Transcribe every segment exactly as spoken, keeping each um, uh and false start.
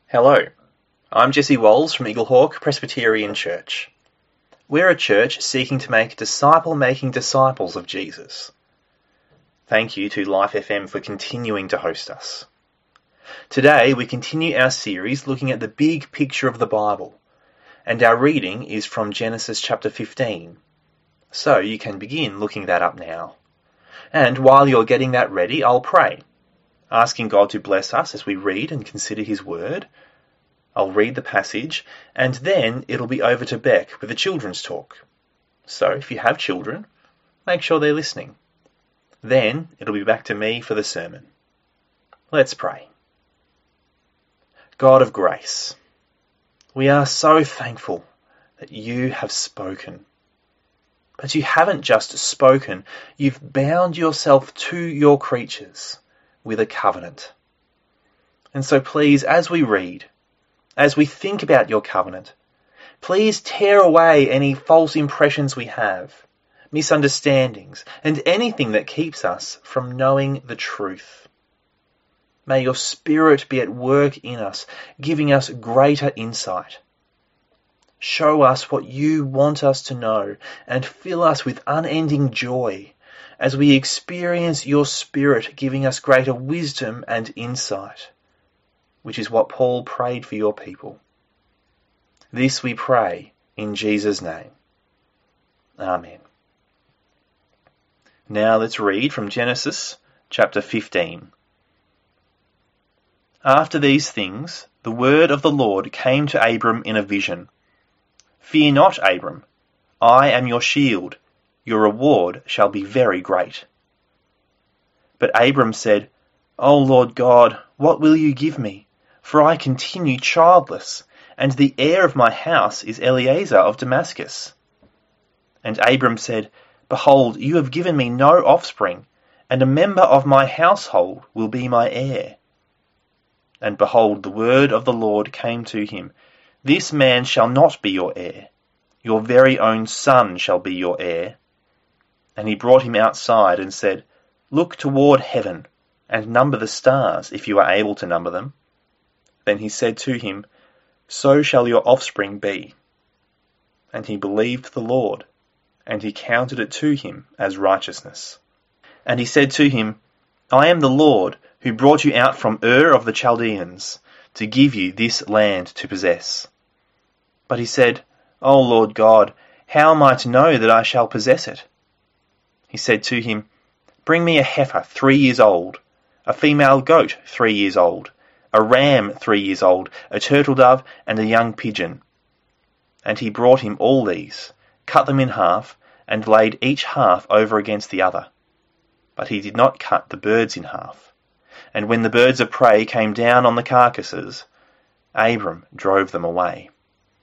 Hello, I'm Jesse Walls from Eaglehawk Presbyterian Church. We're a church seeking to make disciple-making disciples of Jesus. Thank you to Life F M for continuing to host us. Today we continue our series looking at the big picture of the Bible, and our reading is from Genesis chapter fifteen. So you can begin looking that up now. And while you're getting that ready, I'll pray, asking God to bless us as we read and consider His Word. I'll read the passage, and then it'll be over to Beck with the children's talk. So if you have children, make sure they're listening. Then it'll be back to me for the sermon. Let's pray. God of grace, we are so thankful that you have spoken. But you haven't just spoken, you've bound yourself to your creatures with a covenant. And so please, as we read, as we think about your covenant, please tear away any false impressions we have, misunderstandings, and anything that keeps us from knowing the truth. May your Spirit be at work in us, giving us greater insight. Show us what you want us to know and fill us with unending joy as we experience your Spirit giving us greater wisdom and insight, which is what Paul prayed for your people. This we pray in Jesus' name. Amen. Now let's read from Genesis chapter fifteen. After these things, the word of the Lord came to Abram in a vision. Fear not, Abram, I am your shield, your reward shall be very great. But Abram said, O Lord God, what will you give me? For I continue childless, and the heir of my house is Eliezer of Damascus. And Abram said, Behold, you have given me no offspring, and a member of my household will be my heir. And behold, the word of the Lord came to him, This man shall not be your heir, your very own son shall be your heir. And he brought him outside and said, Look toward heaven, and number the stars, if you are able to number them. Then he said to him, So shall your offspring be. And he believed the Lord, and he counted it to him as righteousness. And he said to him, I am the Lord, who brought you out from Ur of the Chaldeans, to give you this land to possess. But he said, O Lord God, how am I to know that I shall possess it? He said to him, Bring me a heifer three years old, a female goat three years old, a ram three years old, a turtle dove, and a young pigeon. And he brought him all these, cut them in half, and laid each half over against the other. But he did not cut the birds in half. And when the birds of prey came down on the carcasses, Abram drove them away.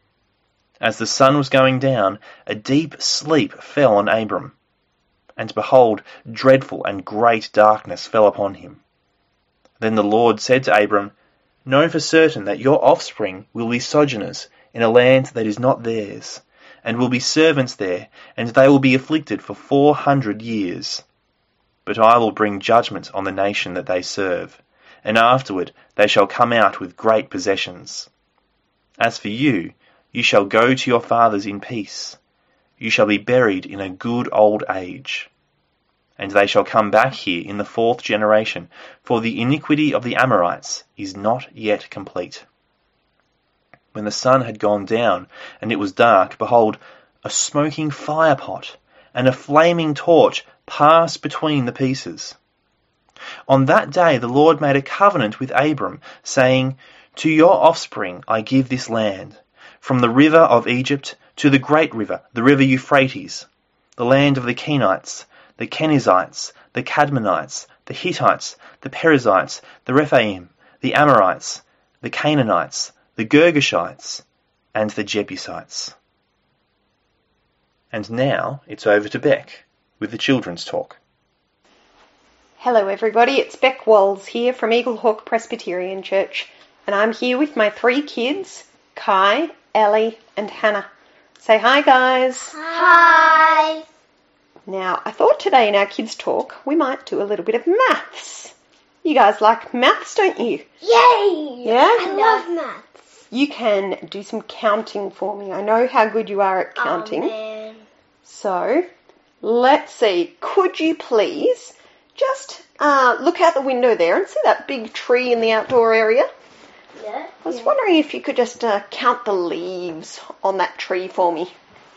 As the sun was going down, a deep sleep fell on Abram. And behold, dreadful and great darkness fell upon him. Then the Lord said to Abram, Know for certain that your offspring will be sojourners in a land that is not theirs, and will be servants there, and they will be afflicted for four hundred years. But I will bring judgment on the nation that they serve, and afterward they shall come out with great possessions. As for you, you shall go to your fathers in peace. You shall be buried in a good old age. And they shall come back here in the fourth generation, for the iniquity of the Amorites is not yet complete. When the sun had gone down, and it was dark, behold, a smoking firepot and a flaming torch passed between the pieces. On that day the Lord made a covenant with Abram, saying, To your offspring I give this land, from the river of Egypt to the great river, the river Euphrates, the land of the Kenites, the Kenizzites, the Cadmonites, the Hittites, the Perizzites, the Rephaim, the Amorites, the Canaanites, the Girgashites, and the Jebusites. And now it's over to Beck with the children's talk. Hello everybody, it's Beck Walls here from Eaglehawk Presbyterian Church, and I'm here with my three kids, Kai, Ellie and Hannah. Say hi guys. Hi. Now, I thought today in our kids' talk we might do a little bit of maths. You guys like maths, don't you? Yay! Yeah? I love maths. You can do some counting for me. I know how good you are at counting. Oh, man. So, let's see. Could you please just uh, look out the window there and see that big tree in the outdoor area? Yeah. I was wondering if you could just uh, count the leaves on that tree for me.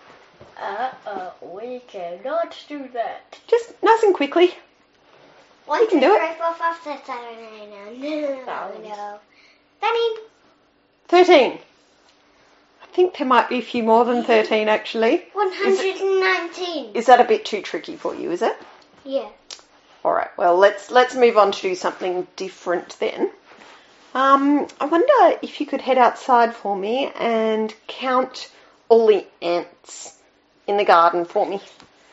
Uh-uh, we cannot do that. Just nice and quickly. One, You can two, do three, it. four, five, six, seven, eight, nine, ten, eleven, twelve, thirteen. thirteen. I think there might be a few more than thirteen, actually. one hundred nineteen. Is that a bit too tricky for you, is it? Yeah. All right, well, let's let's move on to do something different then. Um, I wonder if you could head outside for me and count all the ants in the garden for me.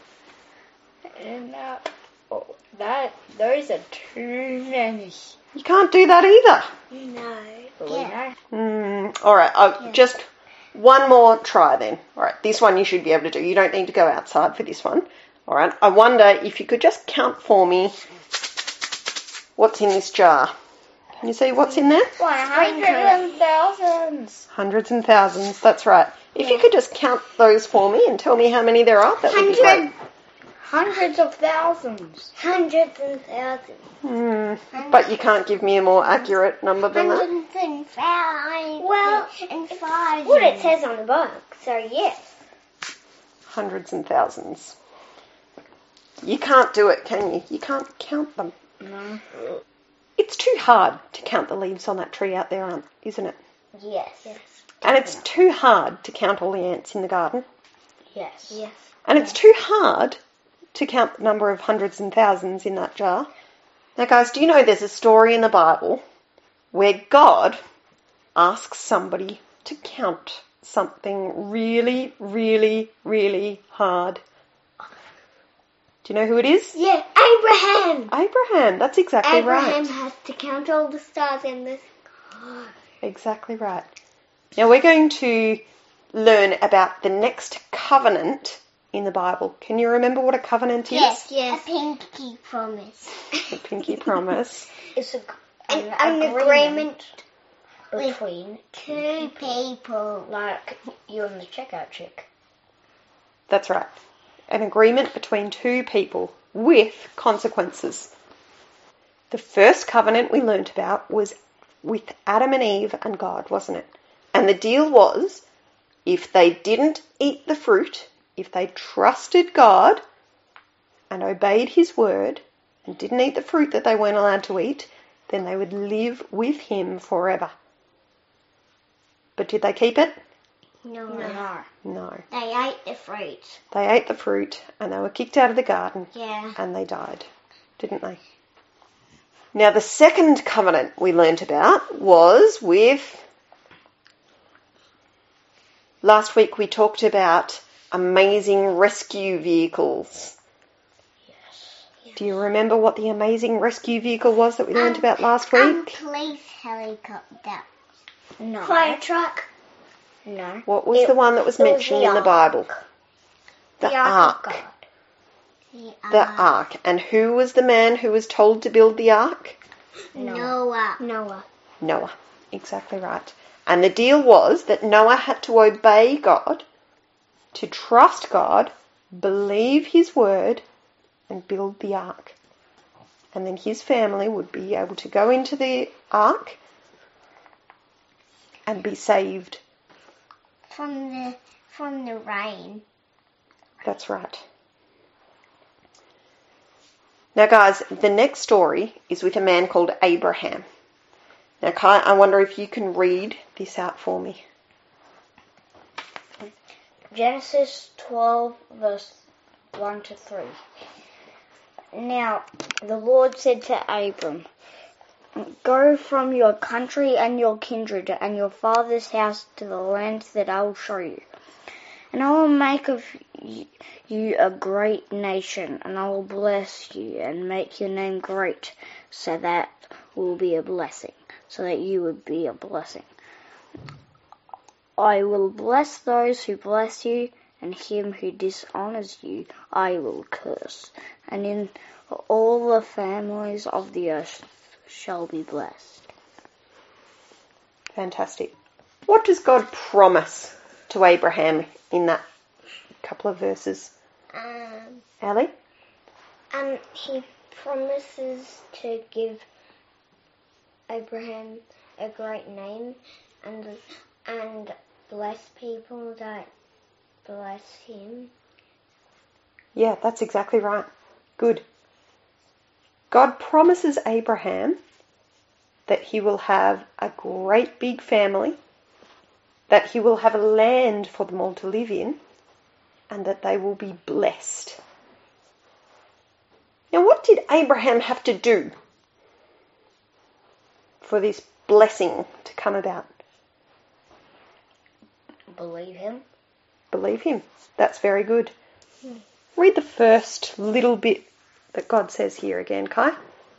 And uh, oh, that those are too many. You can't do that either. No. But Yeah. we know. Mm, all right, uh, just one more try then. All right, this one you should be able to do. You don't need to go outside for this one. All right, I wonder if you could just count for me what's in this jar. Can you see what's in there? One hundred and thousands. Hundreds and thousands, that's right. If you could just count those for me and tell me how many there are, that would be great. Hundreds of thousands. Hundreds and thousands. Hmm, but you can't give me a more accurate number than that. Hundreds and thousands. Well, and five. What it says on the book. So yes. Hundreds and thousands. You can't do it, can you? You can't count them. No. It's too hard to count the leaves on that tree out there, aren't- isn't it? Yes. Yes. And it's too hard to count all the ants in the garden. Yes. Yes. And it's too hard to count the number of hundreds and thousands in that jar. Now, guys, do you know there's a story in the Bible where God asks somebody to count something really, really, really hard? Do you know who it is? Yeah, Abraham. Abraham. That's exactly Abraham right. has to count all the stars in the sky. Exactly right. Now we're going to learn about the next covenant in the Bible. Can you remember what a covenant is? Yes, yes. A pinky promise. A pinky promise. It's a, An, an, an agreement between two people. like you and the checkout chick. That's right. An agreement between two people with consequences. The first covenant we learnt about was with Adam and Eve and God, wasn't it? And the deal was, if they didn't eat the fruit, if they trusted God and obeyed his word and didn't eat the fruit that they weren't allowed to eat, then they would live with him forever. But did they keep it? No. No. No. They ate the fruit. They ate the fruit and they were kicked out of the garden Yeah. and they died, didn't they? Now the second covenant we learnt about was with... Last week we talked about amazing rescue vehicles. Yes. Do you remember what the amazing rescue vehicle was that we learnt Um, about last Um, week? police helicopter. No. Fire truck. No. What was It- the one that was it was mentioned the in the Bible? The, The ark. Ark of God. The, The ark. ark. And who was the man who was told to build the ark? Noah. Noah. Noah. Exactly right. And the deal was that Noah had to obey God, to trust God, believe his word, and build the ark. And then his family would be able to go into the ark and be saved. From the from the rain. That's right. Now, guys, the next story is with a man called Abraham. Now, Kai, I wonder if you can read this out for me. Genesis twelve, verse one to three. Now, the Lord said to Abram, go from your country and your kindred and your father's house to the land that I will show you. And I will make of you a great nation, and I will bless you and make your name great, so that will be a blessing, so that you would be a blessing. I will bless those who bless you, and him who dishonors you I will curse. And in all the families of the earth shall be blessed. Fantastic. What does God promise to Abraham in that couple of verses? Um, Ali? um, he promises to give Abraham a great name and and bless people that bless him. Yeah, that's exactly right. Good. God promises Abraham that he will have a great big family, that he will have a land for them all to live in, and that they will be blessed. Now, what did Abraham have to do for this blessing to come about? Believe him. Believe him. That's very good. Read the first little bit that God says here again, Kai.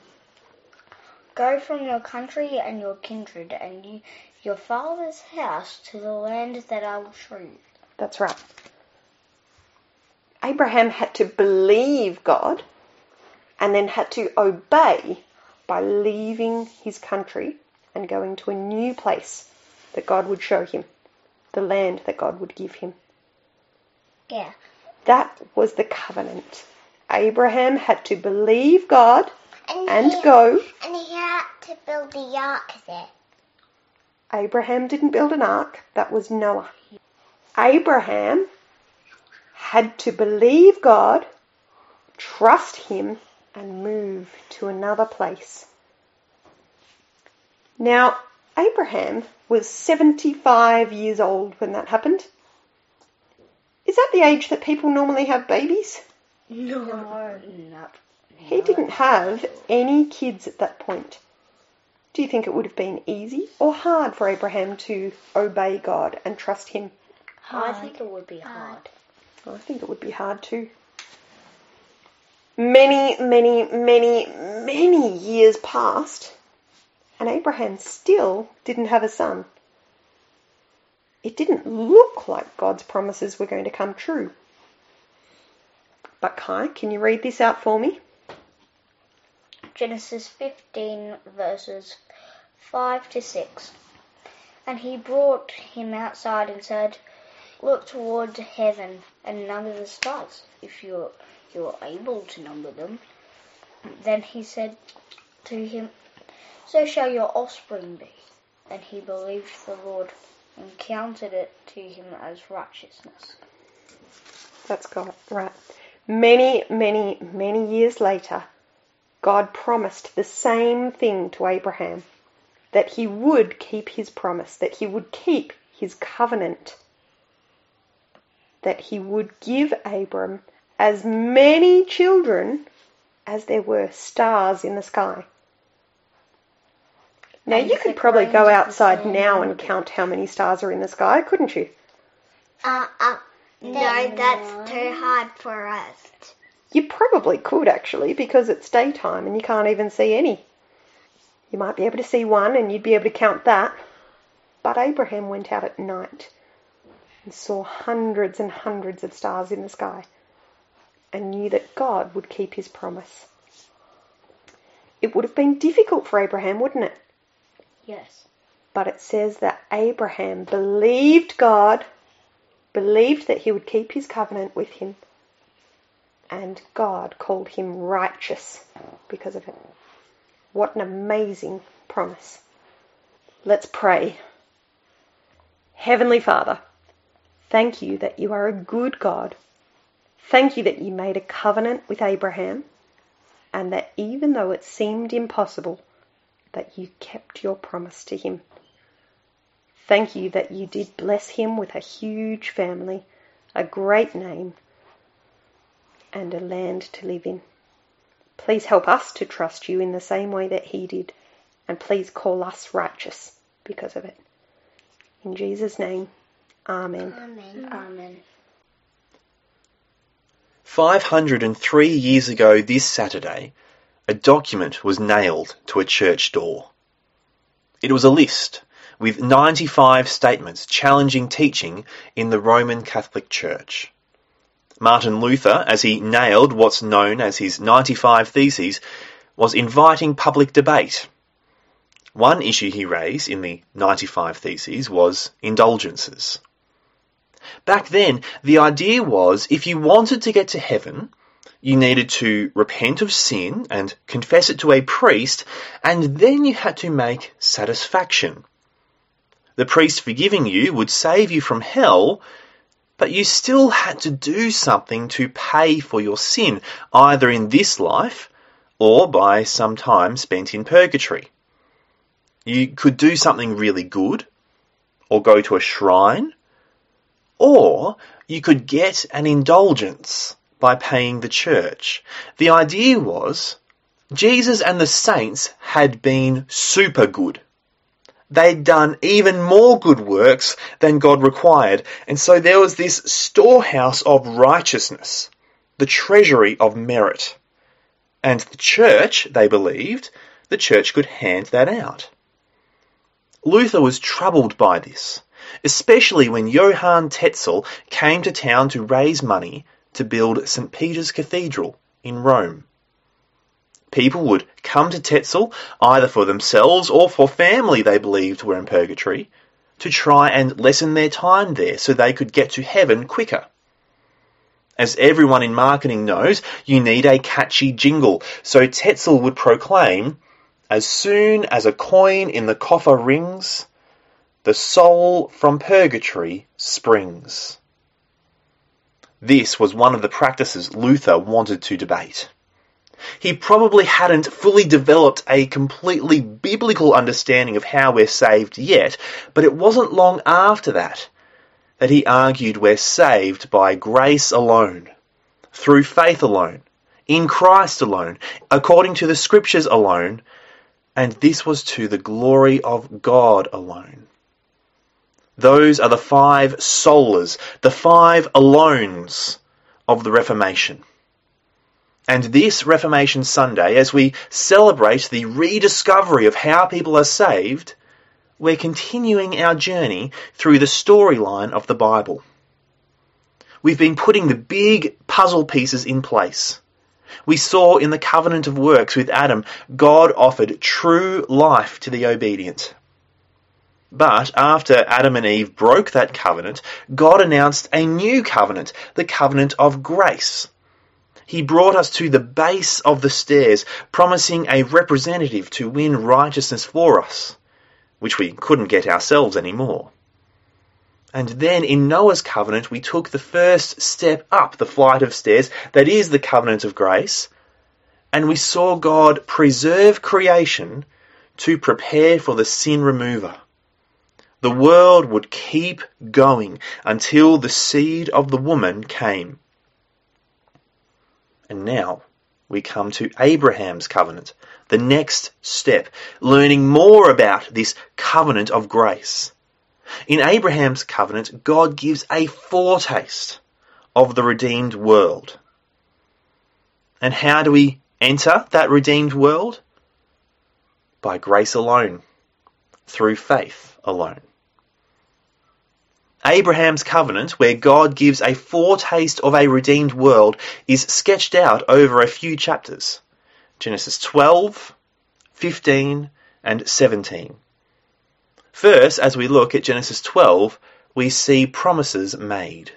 Go from your country and your kindred and you, your father's house to the land that I will show you. That's right. Abraham had to believe God and then had to obey by leaving his country and going to a new place that God would show him, the land that God would give him. Yeah. That was the covenant. Abraham had to believe God And, and he, go. And he had to build the ark there. Abraham didn't build an ark. That was Noah. Abraham had to believe God, trust him, and move to another place. Now, Abraham was seventy-five years old when that happened. Is that the age that people normally have babies? No, not. He didn't have any kids at that point. Do you think it would have been easy or hard for Abraham to obey God and trust him? I think it would be hard. I think it would be hard too. Many, many, many, many years passed, and Abraham still didn't have a son. It didn't look like God's promises were going to come true. But Kai, can you read this out for me? Genesis fifteen verses five to six. And he brought him outside and said, look toward heaven and number the stars, if you're, you're able to number them. Then he said to him, so shall your offspring be. And he believed the Lord and counted it to him as righteousness. That's God, right. Many, many, many years later, God promised the same thing to Abraham, that he would keep his promise, that he would keep his covenant, that he would give Abram as many children as there were stars in the sky. Now, And you could the probably go grains of the outside sand now and and count how many stars are in the sky, couldn't you? Uh, uh, no, that's too hard for us. You probably could, actually, because it's daytime and you can't even see any. You might be able to see one and you'd be able to count that. But Abraham went out at night and saw hundreds and hundreds of stars in the sky and knew that God would keep his promise. It would have been difficult for Abraham, wouldn't it? Yes. But it says that Abraham believed God, believed that he would keep his covenant with him, and God called him righteous because of it. What an amazing promise. Let's pray. Heavenly Father, thank you that you are a good God. Thank you that you made a covenant with Abraham, and that even though it seemed impossible, that you kept your promise to him. Thank you that you did bless him with a huge family, a great name, and a land to live in. Please help us to trust you in the same way that he did, and please call us righteous because of it. In Jesus' name, Amen. Amen. Amen. five hundred three years ago this Saturday, a document was nailed to a church door. It was a list with ninety-five statements challenging teaching in the Roman Catholic Church. Martin Luther, as he nailed what's known as his ninety-five Theses, was inviting public debate One issue he raised in the ninety-five Theses was indulgences. Back then, the idea was if you wanted to get to heaven, you needed to repent of sin and confess it to a priest, and then you had to make satisfaction. The priest forgiving you would save you from hell, but you still had to do something to pay for your sin, either in this life or by some time spent in purgatory. You could do something really good, or go to a shrine, or you could get an indulgence by paying the church. The idea was Jesus and the saints had been super good. They'd done even more good works than God required, and so there was this storehouse of righteousness, the treasury of merit. And the church, they believed, the church could hand that out. Luther was troubled by this, especially when Johann Tetzel came to town to raise money to build Saint Peter's Cathedral in Rome. People would come to Tetzel, either for themselves or for family they believed were in purgatory, to try and lessen their time there so they could get to heaven quicker. As everyone in marketing knows, you need a catchy jingle, so Tetzel would proclaim, "As soon as a coin in the coffer rings, the soul from purgatory springs." This was one of the practices Luther wanted to debate. He probably hadn't fully developed a completely biblical understanding of how we're saved yet, but it wasn't long after that that he argued we're saved by grace alone, through faith alone, in Christ alone, according to the Scriptures alone, and this was to the glory of God alone. Those are the five solas, the five alones of the Reformation. And this Reformation Sunday, as we celebrate the rediscovery of how people are saved, we're continuing our journey through the storyline of the Bible. We've been putting the big puzzle pieces in place. We saw in the covenant of works with Adam, God offered true life to the obedient. But after Adam and Eve broke that covenant, God announced a new covenant, the covenant of grace. He brought us to the base of the stairs, promising a representative to win righteousness for us, which we couldn't get ourselves anymore. And then in Noah's covenant, we took the first step up the flight of stairs, that is the covenant of grace, and we saw God preserve creation to prepare for the sin remover. The world would keep going until the seed of the woman came. And now we come to Abraham's covenant, the next step, learning more about this covenant of grace. In Abraham's covenant, God gives a foretaste of the redeemed world. And how do we enter that redeemed world? By grace alone, through faith alone. Abraham's covenant, where God gives a foretaste of a redeemed world, is sketched out over a few chapters. Genesis twelve, fifteen, and seventeen. First, as we look at Genesis twelve, we see promises made.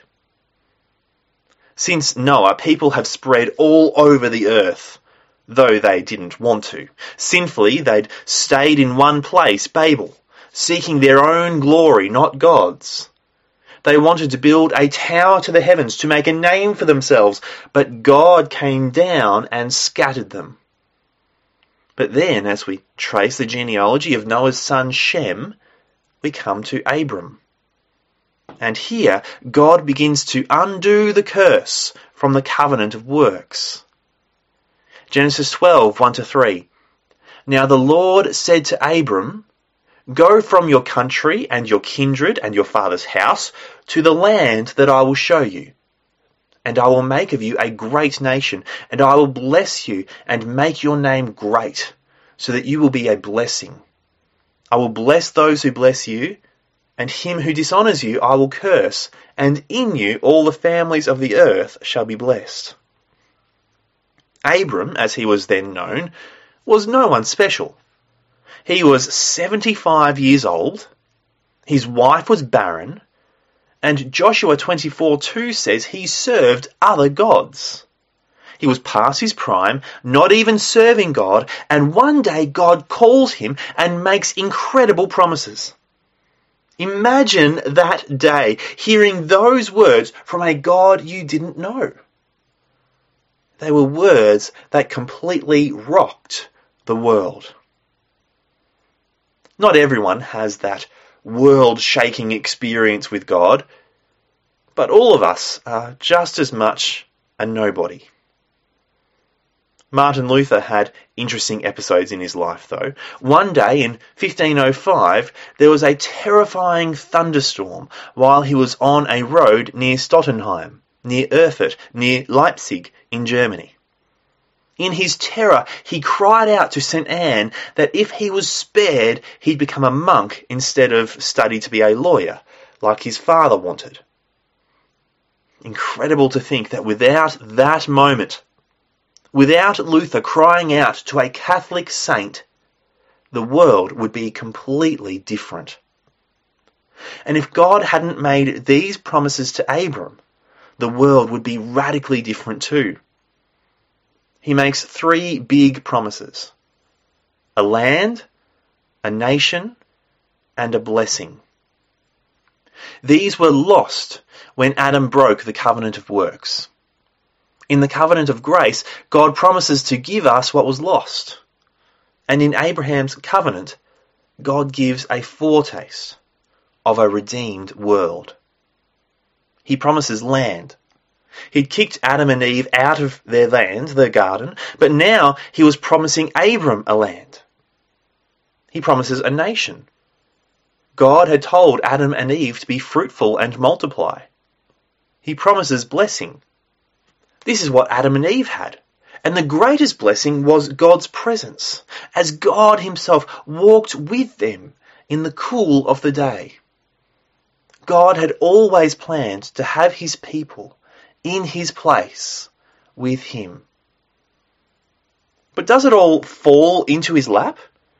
Since Noah, people have spread all over the earth, though they didn't want to. Sinfully, they'd stayed in one place, Babel, seeking their own glory, not God's. They wanted to build a tower to the heavens to make a name for themselves, but God came down and scattered them. But then, as we trace the genealogy of Noah's son Shem, we come to Abram. And here, God begins to undo the curse from the covenant of works. Genesis twelve, one to three. Now the Lord said to Abram, "Go from your country and your kindred and your father's house to the land that I will show you. And I will make of you a great nation, and I will bless you and make your name great, so that you will be a blessing. I will bless those who bless you, and him who dishonours you I will curse, and in you all the families of the earth shall be blessed." Abram, as he was then known, was no one special. He was seventy-five years old, his wife was barren, and Joshua twenty-four two says he served other gods. He was past his prime, not even serving God, and one day God calls him and makes incredible promises. Imagine that day, hearing those words from a God you didn't know. They were words that completely rocked the world. Not everyone has that world-shaking experience with God, but all of us are just as much a nobody. Martin Luther had interesting episodes in his life, though. One day in fifteen oh five, there was a terrifying thunderstorm while he was on a road near Stottenheim, near Erfurt, near Leipzig in Germany. In his terror, he cried out to Saint Anne that if he was spared, he'd become a monk instead of study to be a lawyer, like his father wanted. Incredible to think that without that moment, without Luther crying out to a Catholic saint, the world would be completely different. And if God hadn't made these promises to Abram, the world would be radically different too. He makes three big promises: a land, a nation, and a blessing. These were lost when Adam broke the covenant of works. In the covenant of grace, God promises to give us what was lost. And in Abraham's covenant, God gives a foretaste of a redeemed world. He promises land. He'd kicked Adam and Eve out of their land, their garden, but now he was promising Abram a land. He promises a nation. God had told Adam and Eve to be fruitful and multiply. He promises blessing. This is what Adam and Eve had. And the greatest blessing was God's presence, as God himself walked with them in the cool of the day. God had always planned to have his people in his place with him. But does it all fall into his lap?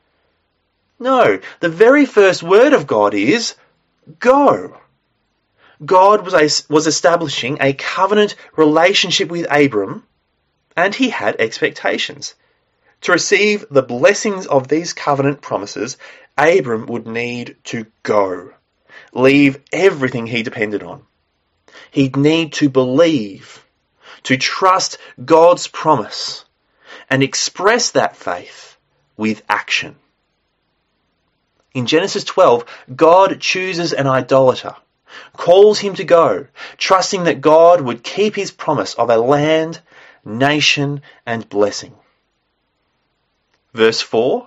No, the very first word of God is, go. God was, a, was establishing a covenant relationship with Abram, and he had expectations. To receive the blessings of these covenant promises, Abram would need to go, leave everything he depended on. He'd need to believe, to trust God's promise, and express that faith with action. In Genesis twelve, God chooses an idolater, calls him to go, trusting that God would keep his promise of a land, nation, and blessing. Verse four,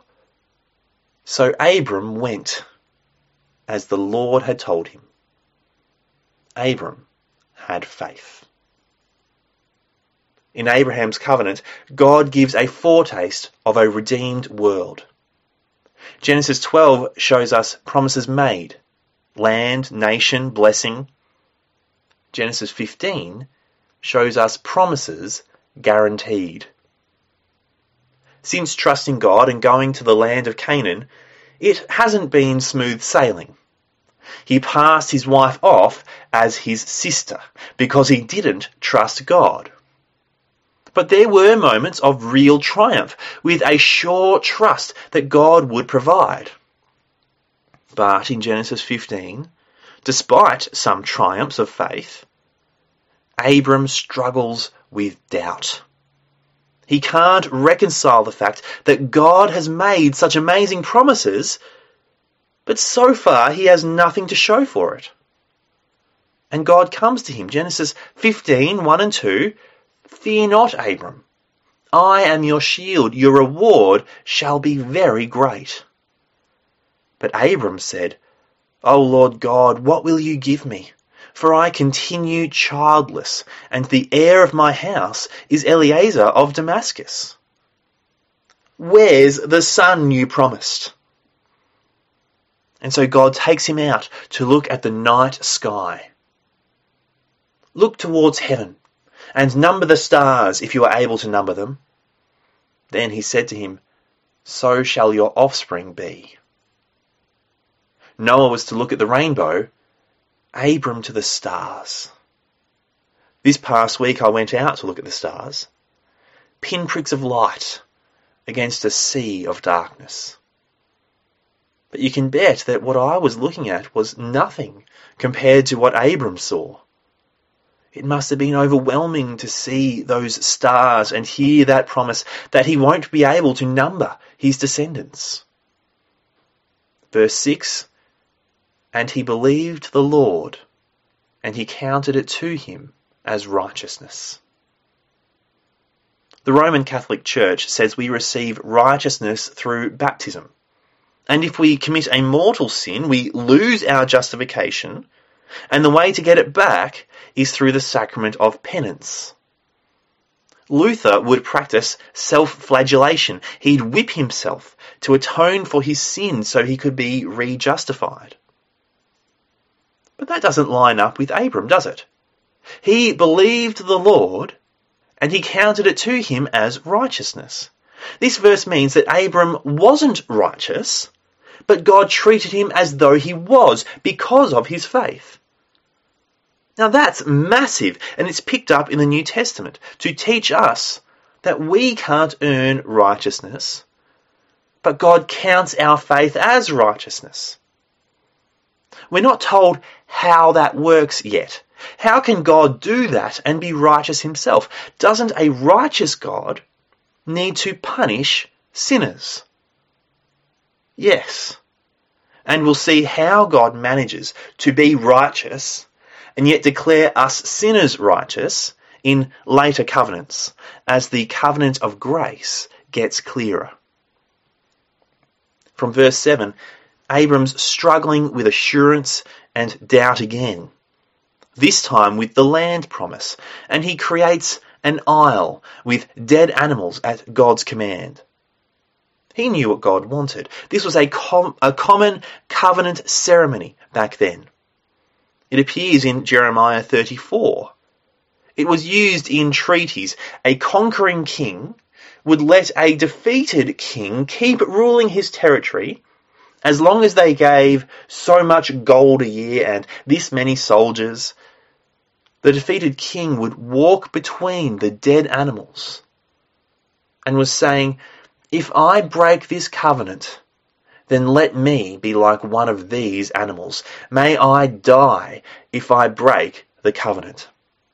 so Abram went, as the Lord had told him. Abram had faith. In Abraham's covenant, God gives a foretaste of a redeemed world. Genesis twelve shows us promises made, land, nation, blessing. Genesis fifteen shows us promises guaranteed. Since trusting God and going to the land of Canaan, it hasn't been smooth sailing. He passed his wife off as his sister because he didn't trust God. But there were moments of real triumph with a sure trust that God would provide. But in Genesis fifteen, despite some triumphs of faith, Abram struggles with doubt. He can't reconcile the fact that God has made such amazing promises, but so far he has nothing to show for it. And God comes to him, Genesis fifteen, one and two, fear not, Abram. I am your shield. Your reward shall be very great. But Abram said, O Lord God, what will you give me? For I continue childless, and the heir of my house is Eliezer of Damascus. Where's the son you promised? And so God takes him out to look at the night sky. Look towards heaven and number the stars if you are able to number them. Then he said to him, so shall your offspring be. Noah was to look at the rainbow, Abram to the stars. This past week I went out to look at the stars, pinpricks of light against a sea of darkness. But you can bet that what I was looking at was nothing compared to what Abram saw. It must have been overwhelming to see those stars and hear that promise that he won't be able to number his descendants. Verse six, and he believed the Lord, and he counted it to him as righteousness. The Roman Catholic Church says we receive righteousness through baptism. And if we commit a mortal sin, we lose our justification, and the way to get it back is through the sacrament of penance. Luther would practice self-flagellation. He'd whip himself to atone for his sins so he could be re-justified. But that doesn't line up with Abram, does it? He believed the Lord, and he counted it to him as righteousness. This verse means that Abram wasn't righteous, but God treated him as though he was because of his faith. Now that's massive, and it's picked up in the New Testament to teach us that we can't earn righteousness, but God counts our faith as righteousness. We're not told how that works yet. How can God do that and be righteous himself? Doesn't a righteous God need to punish sinners? Yes. And we'll see how God manages to be righteous and yet declare us sinners righteous in later covenants as the covenant of grace gets clearer. From verse seven, Abram's struggling with assurance and doubt again, this time with the land promise, and he creates an isle with dead animals at God's command. He knew what God wanted. This was a, com- a common covenant ceremony back then. It appears in Jeremiah thirty-four. It was used in treaties. A conquering king would let a defeated king keep ruling his territory as long as they gave so much gold a year and this many soldiers. The defeated king would walk between the dead animals and was saying, if I break this covenant, then let me be like one of these animals. May I die if I break the covenant.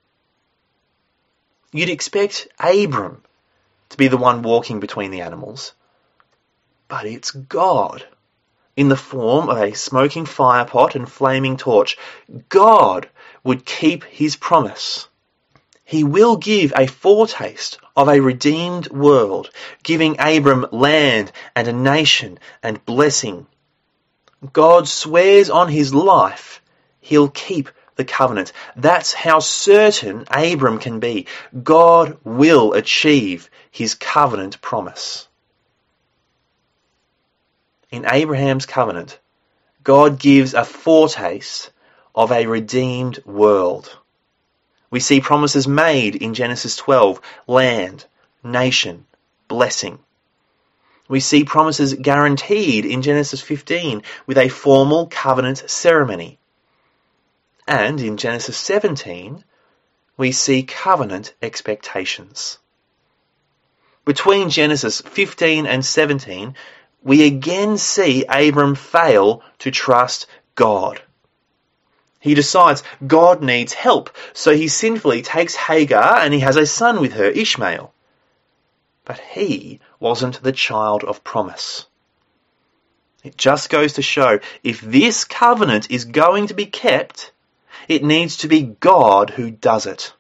You'd expect Abram to be the one walking between the animals, but it's God in the form of a smoking firepot and flaming torch. God would keep his promise. He will give a foretaste of a redeemed world, giving Abram land and a nation and blessing. God swears on his life he'll keep the covenant. That's how certain Abram can be. God will achieve his covenant promise. In Abraham's covenant, God gives a foretaste of a redeemed world. We see promises made in Genesis twelve, land, nation, blessing. We see promises guaranteed in Genesis fifteen with a formal covenant ceremony. And in Genesis seventeen, we see covenant expectations. Between Genesis fifteen and seventeen, we again see Abram fail to trust God. He decides God needs help, so he sinfully takes Hagar and he has a son with her, Ishmael. But he wasn't the child of promise. It just goes to show, if this covenant is going to be kept, it needs to be God who does it.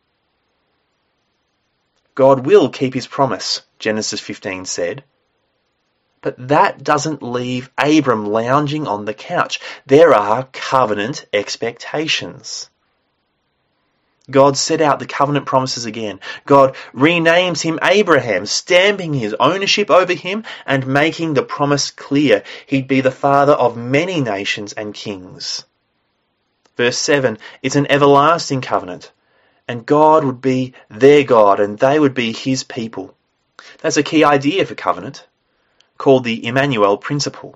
God will keep his promise, Genesis fifteen said. But that doesn't leave Abram lounging on the couch. There are covenant expectations. God set out the covenant promises again. God renames him Abraham, stamping his ownership over him and making the promise clear. He'd be the father of many nations and kings. Verse seven, it's an everlasting covenant, and God would be their God and they would be his people. That's a key idea for covenant. called the Emmanuel Principle.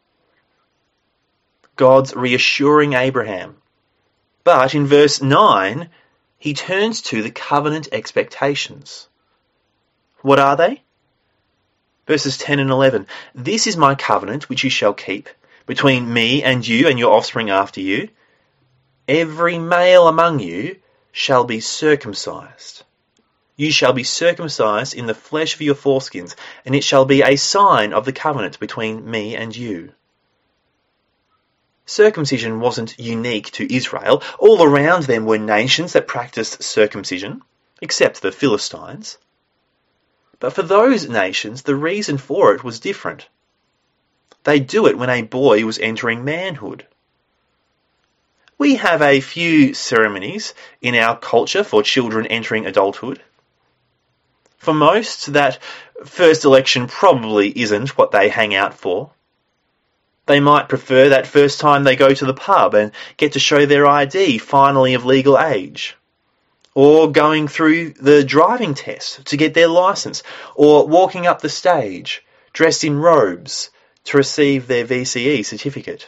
God's reassuring Abraham. But in verse nine, he turns to the covenant expectations. What are they? Verses ten and eleven. This is my covenant which you shall keep between me and you and your offspring after you. Every male among you shall be circumcised. You shall be circumcised in the flesh of your foreskins, and it shall be a sign of the covenant between me and you. Circumcision wasn't unique to Israel. All around them were nations that practiced circumcision, except the Philistines. But for those nations, the reason for it was different. They'd do it when a boy was entering manhood. We have a few ceremonies in our culture for children entering adulthood. For most, that first election probably isn't what they hang out for. They might prefer that first time they go to the pub and get to show their I D, finally of legal age. Or going through the driving test to get their licence. Or walking up the stage, dressed in robes, to receive their V C E certificate.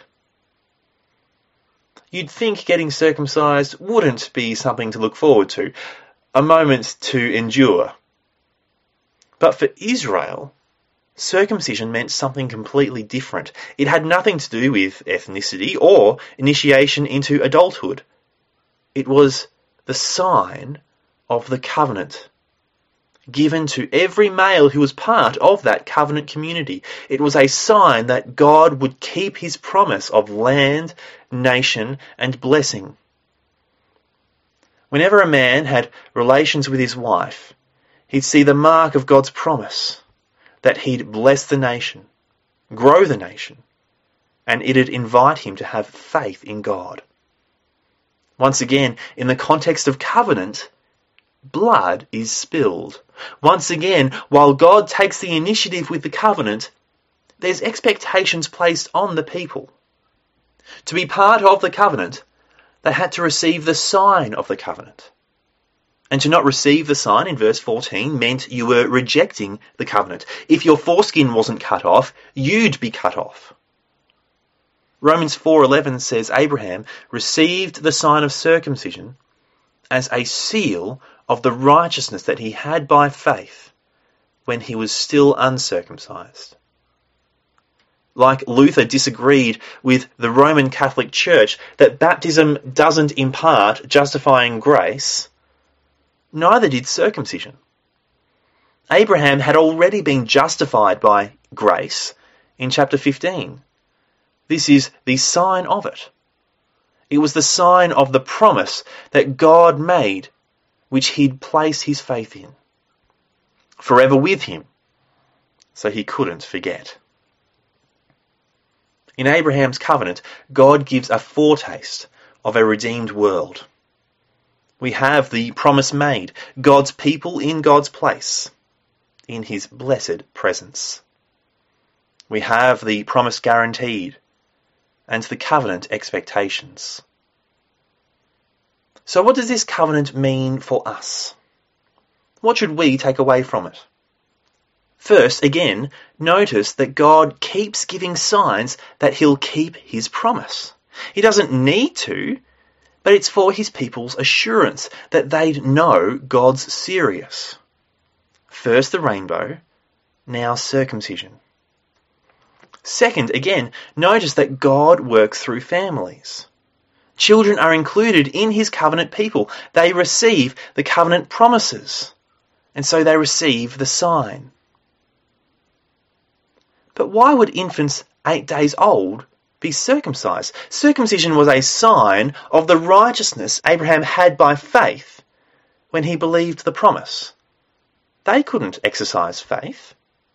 You'd think getting circumcised wouldn't be something to look forward to, a moment to endure. But for Israel, circumcision meant something completely different. It had nothing to do with ethnicity or initiation into adulthood. It was the sign of the covenant, given to every male who was part of that covenant community. It was a sign that God would keep his promise of land, nation, and blessing. Whenever a man had relations with his wife, he'd see the mark of God's promise that he'd bless the nation, grow the nation, and it'd invite him to have faith in God. Once again, in the context of covenant, blood is spilled. Once again, while God takes the initiative with the covenant, there's expectations placed on the people. To be part of the covenant, they had to receive the sign of the covenant. And to not receive the sign in verse fourteen meant you were rejecting the covenant. If your foreskin wasn't cut off, you'd be cut off. Romans four eleven says Abraham received the sign of circumcision as a seal of the righteousness that he had by faith when he was still uncircumcised. Like Luther disagreed with the Roman Catholic Church that baptism doesn't impart justifying grace, neither did circumcision. Abraham had already been justified by grace in chapter fifteen. This is the sign of it. It was the sign of the promise that God made, which he'd place his faith in, forever with him, so he couldn't forget. In Abraham's covenant, God gives a foretaste of a redeemed world. We have the promise made, God's people in God's place, in his blessed presence. We have the promise guaranteed, and the covenant expectations. So what does this covenant mean for us? What should we take away from it? First, again, notice that God keeps giving signs that he'll keep his promise. He doesn't need to, but it's for his people's assurance that they'd know God's serious. First the rainbow, now circumcision. Second, again, notice that God works through families. Children are included in his covenant people. They receive the covenant promises, and so they receive the sign. But why would infants eight days old be circumcised? Circumcision was a sign of the righteousness Abraham had by faith when he believed the promise. They couldn't exercise faith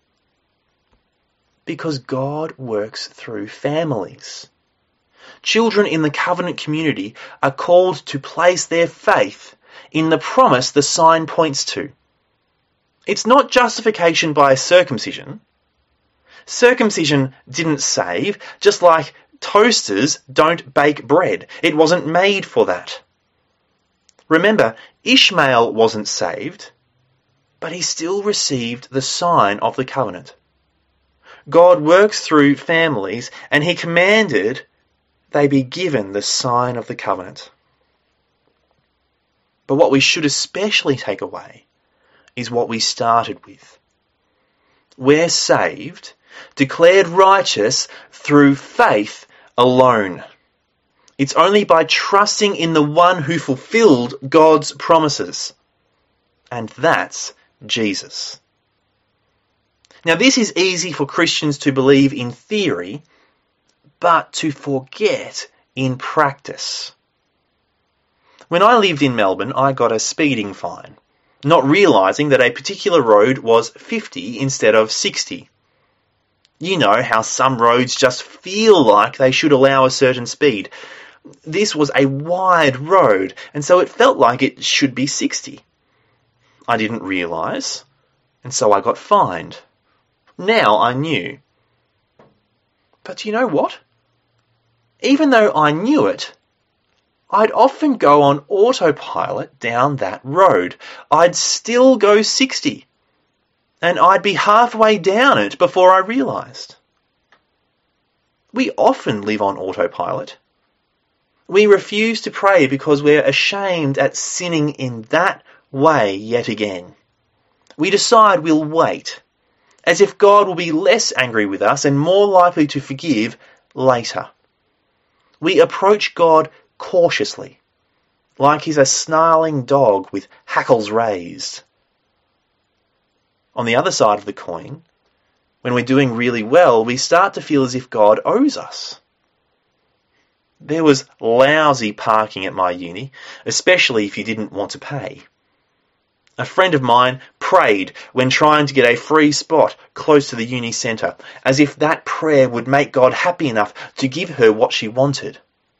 because God works through families. Children in the covenant community are called to place their faith in the promise the sign points to. It's not justification by circumcision. Circumcision didn't save, just like toasters don't bake bread. It wasn't made for that. Remember, Ishmael wasn't saved, but he still received the sign of the covenant. God works through families, and he commanded they be given the sign of the covenant. But what we should especially take away is what we started with. We're saved, declared righteous through faith alone. It's only by trusting in the one who fulfilled God's promises. And that's Jesus. Now, this is easy for Christians to believe in theory, but to forget in practice. When I lived in Melbourne, I got a speeding fine, not realising that a particular road was fifty instead of sixty. You know how some roads just feel like they should allow a certain speed. This was a wide road, and so it felt like it should be sixty. I didn't realise, and so I got fined. Now I knew. But you know what? Even though I knew it, I'd often go on autopilot down that road. I'd still go sixty, and I'd be halfway down it before I realised. We often live on autopilot. We refuse to pray because we're ashamed at sinning in that way yet again. We decide we'll wait, as if God will be less angry with us and more likely to forgive later. We approach God cautiously, like he's a snarling dog with hackles raised. On the other side of the coin, when we're doing really well, we start to feel as if God owes us. There was lousy parking at my uni, especially if you didn't want to pay. A friend of mine prayed when trying to get a free spot close to the uni centre, as if that prayer would make God happy enough to give her what she wanted.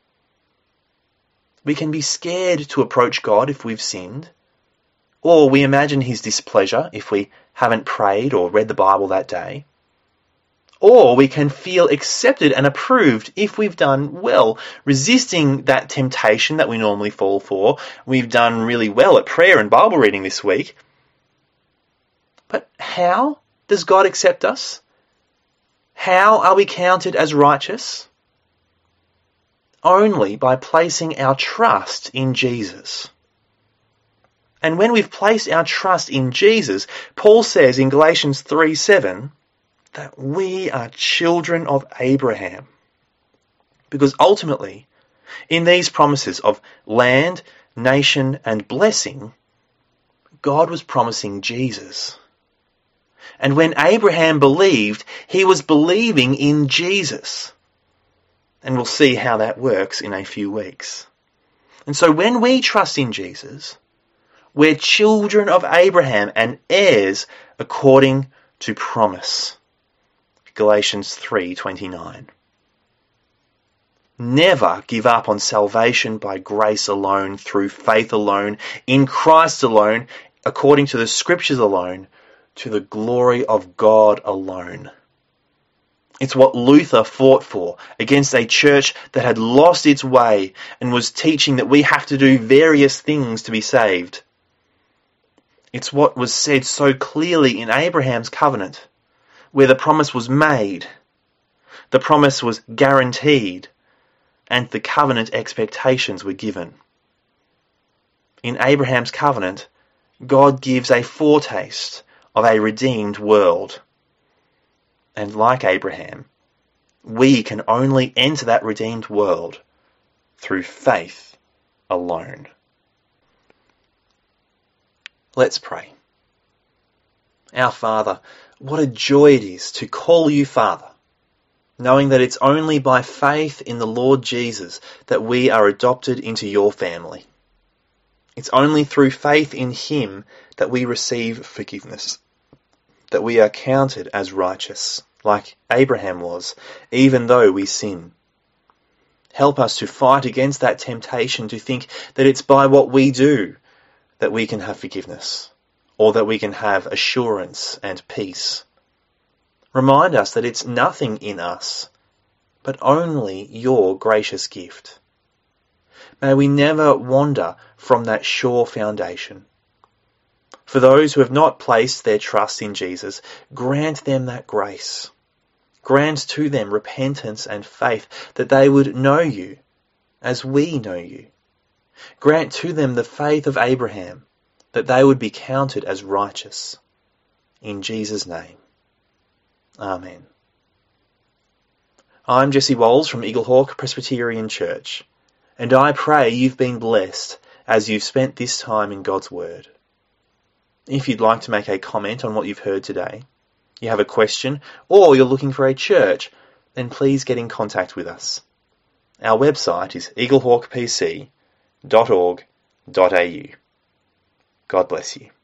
We can be scared to approach God if we've sinned, or we imagine his displeasure if we haven't prayed or read the Bible that day. Or we can feel accepted and approved if we've done well, resisting that temptation that we normally fall for. We've done really well at prayer and Bible reading this week. But how does God accept us? How are we counted as righteous? Only by placing our trust in Jesus. And when we've placed our trust in Jesus, Paul says in Galatians three seven, that we are children of Abraham. Because ultimately, in these promises of land, nation, and blessing, God was promising Jesus. And when Abraham believed, he was believing in Jesus. And we'll see how that works in a few weeks. And so when we trust in Jesus, we're children of Abraham and heirs according to promise. Galatians three twenty-nine. Never give up on salvation by grace alone, through faith alone, in Christ alone, according to the Scriptures alone, to the glory of God alone. It's what Luther fought for against a church that had lost its way and was teaching that we have to do various things to be saved. It's what was said so clearly in Abraham's covenant, where the promise was made, the promise was guaranteed, and the covenant expectations were given. In Abraham's covenant, God gives a foretaste of a redeemed world. And like Abraham, we can only enter that redeemed world through faith alone. Let's pray. Our Father, what a joy it is to call you Father, knowing that it's only by faith in the Lord Jesus that we are adopted into your family. It's only through faith in him that we receive forgiveness, that we are counted as righteous, like Abraham was, even though we sin. Help us to fight against that temptation to think that it's by what we do that we can have forgiveness, or that we can have assurance and peace. Remind us that it's nothing in us, but only your gracious gift. May we never wander from that sure foundation. For those who have not placed their trust in Jesus, grant them that grace. Grant to them repentance and faith, that they would know you as we know you. Grant to them the faith of Abraham, that they would be counted as righteous. In Jesus' name. Amen. I'm Jesse Walls from Eaglehawk Presbyterian Church, and I pray you've been blessed as you've spent this time in God's Word. If you'd like to make a comment on what you've heard today, you have a question, or you're looking for a church, then please get in contact with us. Our website is eaglehawk p c dot org dot a u. God bless you.